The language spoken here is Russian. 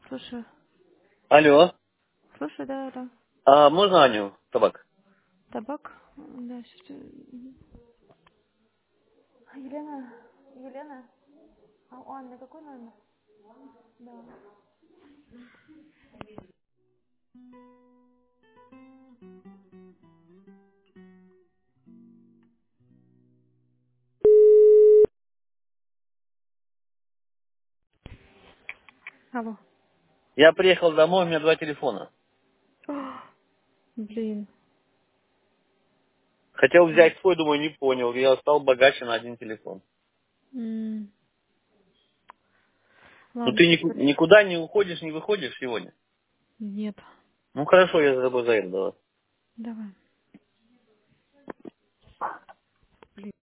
Слушай, Алло. слушай, да, да. А можно Аню? Табак. Табак? Да, сейчас. Елена, Елена, а у Анны какой номер? Да. Алло. Я приехал домой, у меня два телефона. Блин. Хотел взять свой, думаю, не понял. Я стал богаче на один телефон. М, Ну Ладно, ты сейчас приеду. никуда не уходишь, не выходишь сегодня? Нет. Ну хорошо, я за тобой заеду. Давай. Давай.